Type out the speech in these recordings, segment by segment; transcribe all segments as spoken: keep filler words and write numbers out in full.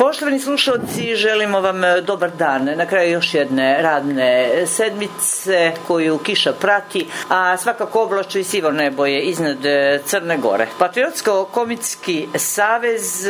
Poštovani slušalci, želimo vam dobar dan. Na kraju još jedne radne sedmice koju kiša prati, a svakako oblačno i sivo nebo je iznad Crne Gore. Patriotsko-komitski savez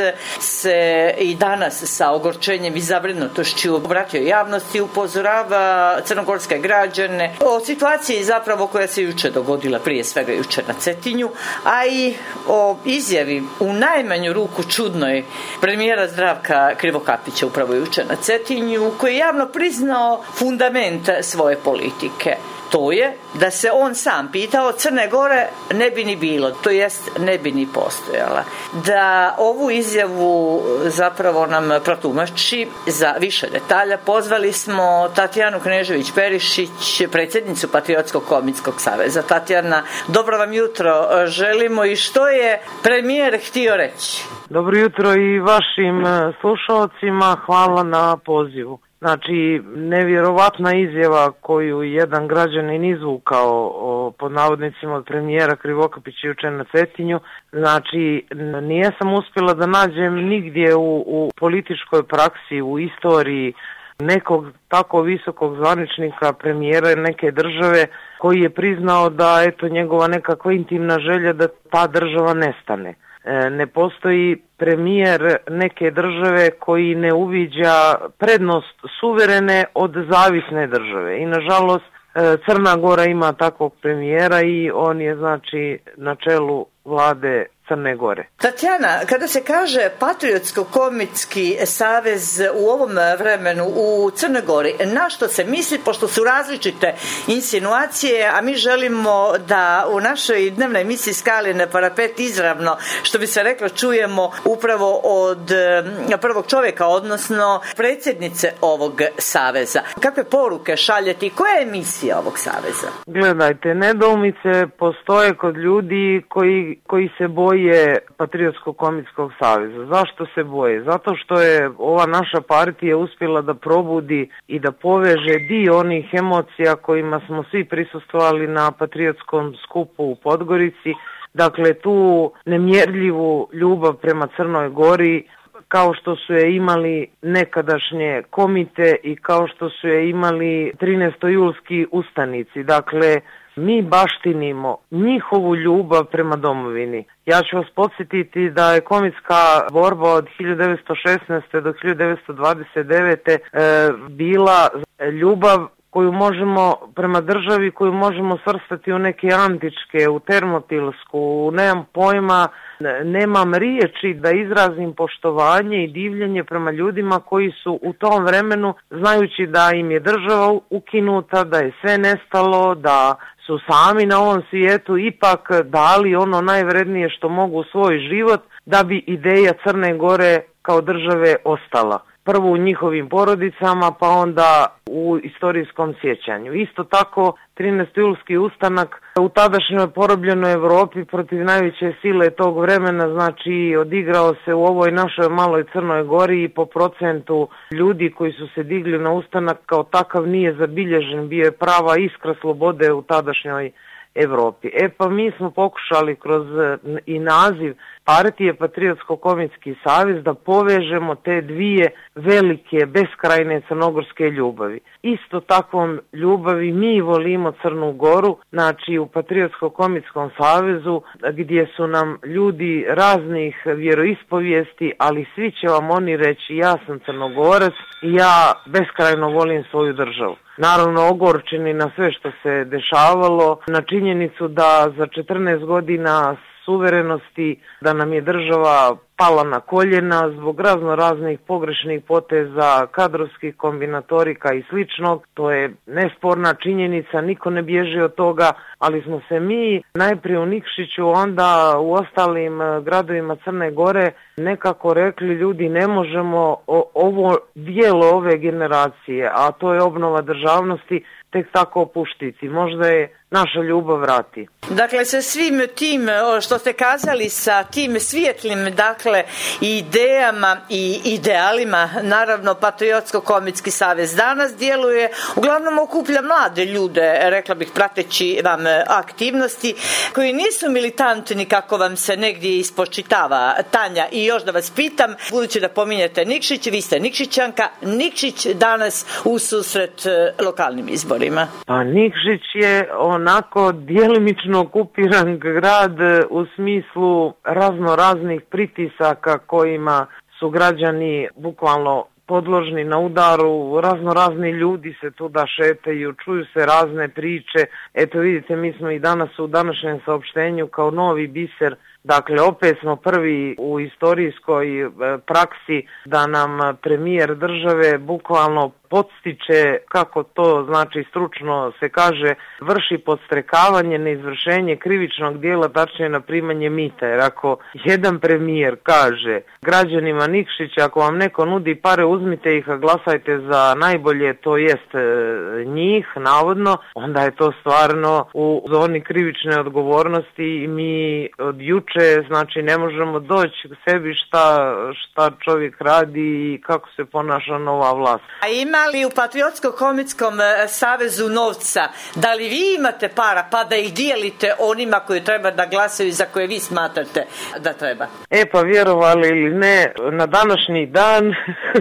se i danas sa ogorčenjem i zabrinutošću obratio javnosti i upozorava crnogorske građane o situaciji zapravo koja se juče dogodila, prije svega juče na Cetinju, a i o izjavi u najmanju ruku čudnoj premijera Zdravka Krivokapića upravo juče na Cetinju, koji je javno priznao fundament svoje politike. To je da se on sam pitao Crne Gore ne bi ni bilo, to jest ne bi ni postojala. Da ovu izjavu zapravo nam protumači za više detalja pozvali smo Tatjanu Knežević-Perišić, predsjednicu Patriotsko-komitskog saveza. Tatjana, dobro vam jutro želimo i što je premijer htio reći? Dobro jutro i vašim slušalcima, hvala na pozivu. Znači, nevjerovatna izjava koju jedan građanin izvukao o, pod navodnicima od premijera Krivokapića juče na Cetinju, znači nijesam uspjela da nađem nigdje u, u političkoj praksi, u istoriji nekog tako visokog zvaničnika, premijera neke države, koji je priznao da eto njegova nekakva intimna želja da ta država nestane. Ne postoji premijer neke države koji ne uviđa prednost suverene od zavisne države i nažalost Crna Gora ima takvog premijera i on je znači na čelu vlade Crne Gore. Tatjana, kada se kaže Patriotsko-komitski savez u ovom vremenu u Crnoj Gori, na što se misli, pošto su različite insinuacije, a mi želimo da u našoj dnevnoj emisiji Skali na parapet izravno, što bi se reklo, čujemo upravo od prvog čovjeka, odnosno predsjednice ovog saveza. Kakve poruke šaljete i koja je misija ovog saveza? Gledajte, nedoumice postoje kod ljudi koji, koji se boje je Patriotsko-komitskog saveza. Zašto se boje? Zato što je ova naša partija uspjela da probudi i da poveže dio onih emocija kojima smo svi prisustvovali na patriotskom skupu u Podgorici. Dakle, tu nemjerljivu ljubav prema Crnoj Gori, kao što su je imali nekadašnje komite i kao što su je imali trinaestojulski ustanici. Dakle, mi baštinimo njihovu ljubav prema domovini. Ja ću vas podsjetiti da je komitska borba od hiljadu devetsto šesnaeste do hiljadu devetsto dvadeset devete e, bila ljubav koju možemo prema državi, koju možemo svrstati u neke antičke, u termotilsku, nemam pojma, nemam riječi da izrazim poštovanje i divljenje prema ljudima koji su u tom vremenu, znajući da im je država ukinuta, da je sve nestalo, da su sami na ovom svijetu ipak dali ono najvrednije što mogu u svoj život da bi ideja Crne Gore kao države ostala. Prvo u njihovim porodicama, pa onda u istorijskom sjećanju. Isto tako, trinaestojulski ustanak u tadašnjoj porobljenoj Europi protiv najveće sile tog vremena, znači odigrao se u ovoj našoj maloj Crnoj Gori i po procentu ljudi koji su se digli na ustanak kao takav nije zabilježen, bio je prava iskra slobode u tadašnjoj Europi. E pa mi smo pokušali kroz i naziv partije Patriotsko-komitski savez da povežemo te dvije velike, beskrajne crnogorske ljubavi. Isto takvom ljubavi mi volimo Crnu Goru, znači u Patriotsko-komitskom savezu gdje su nam ljudi raznih vjeroispovijesti, ali svi će vam oni reći ja sam Crnogorac i ja beskrajno volim svoju državu. Naravno ogorčeni na sve što se dešavalo, na činjenicu da za četrnaest godina suverenosti, da nam je država pala na koljena zbog razno raznih pogrešnih poteza, kadrovskih kombinatorika i sličnog. To je nesporna činjenica, niko ne bježi od toga, ali smo se mi najprije u Nikšiću, onda u ostalim gradovima Crne Gore nekako rekli ljudi ne možemo ovo dijelo ove generacije, a to je obnova državnosti, tek tako opuštiti. Možda je naša ljubav vrati. Dakle, sa svim tim što ste kazali, sa tim svijetlim, dakle, dakle idejama i idealima. Naravno, Patriotsko-komitski savez danas djeluje, uglavnom okuplja mlade ljude, rekla bih, prateći vam aktivnosti, koji nisu militantni kako vam se negdje ispočitava. Tanja, i još da vas pitam, budući da pominjete Nikšić, vi ste Nikšićanka, Nikšić danas u susret lokalnim izborima. Pa Nikšić je onako djelimično okupiran grad u smislu razno raznih pritisaka kojima su građani bukvalno podložni na udaru, razno razni ljudi se tuda šetaju, čuju se razne priče. Eto vidite, mi smo i danas u današnjem saopštenju kao novi biser, dakle opet smo prvi u istorijskoj praksi da nam premijer države bukvalno podstiče, kako to znači stručno se kaže, vrši podstrekavanje na izvršenje krivičnog dijela, tačnije na primanje mita. Jer ako jedan premijer kaže građanima Nikšića, ako vam neko nudi pare, uzmite ih, a glasajte za najbolje, to jest njih, navodno, onda je to stvarno u zoni krivične odgovornosti i mi od juče, znači, ne možemo doći k sebi šta, šta čovjek radi i kako se ponaša nova vlast. A ima li u Patriotsko-komitskom savezu novca? Da li vi imate para pa da ih dijelite onima koji treba da glasaju za koje vi smatrate da treba? E pa vjerovali ili ne, na današnji dan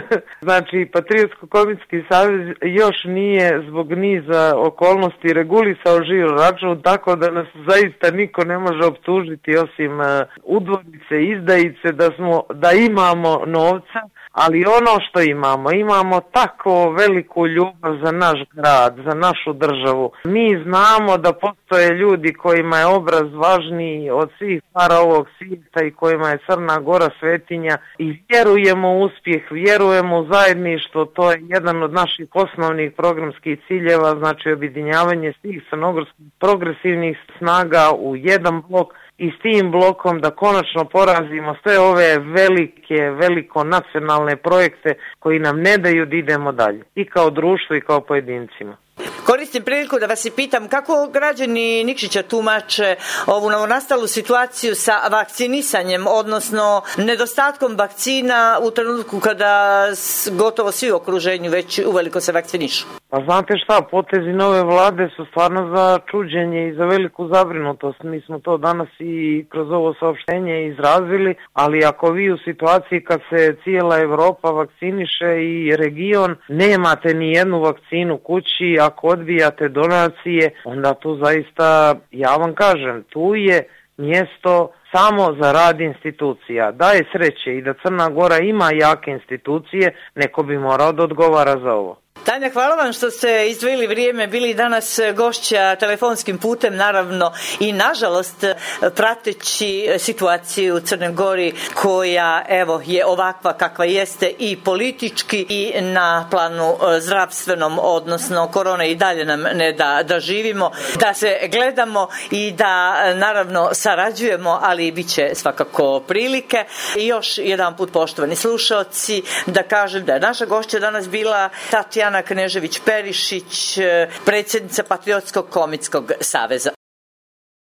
znači Patriotsko-komitski savez još nije zbog niza okolnosti regulisao žiro račun, tako da nas zaista niko ne može optužiti osim uh, udvorice, izdajice da smo, da imamo novca. Ali ono što imamo, imamo tako veliku ljubav za naš grad, za našu državu. Mi znamo da postoje ljudi kojima je obraz važniji od svih para ovog svijeta i kojima je Crna Gora svetinja i vjerujemo u uspjeh, vjerujemo u zajedništvo. To je jedan od naših osnovnih programskih ciljeva, znači objedinjavanje svih crnogorskih progresivnih snaga u jedan blok i s tim blokom da konačno porazimo sve ove velike, veliko nacionalne projekte koji nam ne daju da idemo dalje. I kao društvo i kao pojedincima. Koristim priliku da vas i pitam kako građani Nikšića tumače ovu novonastalu situaciju sa vakcinisanjem, odnosno nedostatkom vakcina u trenutku kada gotovo svi u okruženju već uveliko se vakcinišu. Pa znate šta, potezi nove vlade su stvarno za čuđenje i za veliku zabrinutost. Mi smo to danas i kroz ovo saopštenje izrazili, ali ako vi u situaciji kad se cijela Evropa vakciniše i region, nemate ni jednu vakcinu kući, ako odbijate donacije, onda tu zaista, ja vam kažem, tu je mjesto samo za rad institucija. Da je sreće i da Crna Gora ima jake institucije, neko bi morao da odgovara za ovo. Tanja, hvala vam što ste izdvojili vrijeme, bili danas gošća telefonskim putem, naravno i nažalost prateći situaciju u Crnoj Gori koja evo je ovakva kakva jeste i politički i na planu zdravstvenom, odnosno korona i dalje nam ne da da živimo, da se gledamo i da naravno sarađujemo, ali bit će svakako prilike. I još jedan put, poštovani slušaoci, da kažem da je naša gošća danas bila Tatjana Knežević Perišić, predsjednica Patriotsko-komitskog saveza.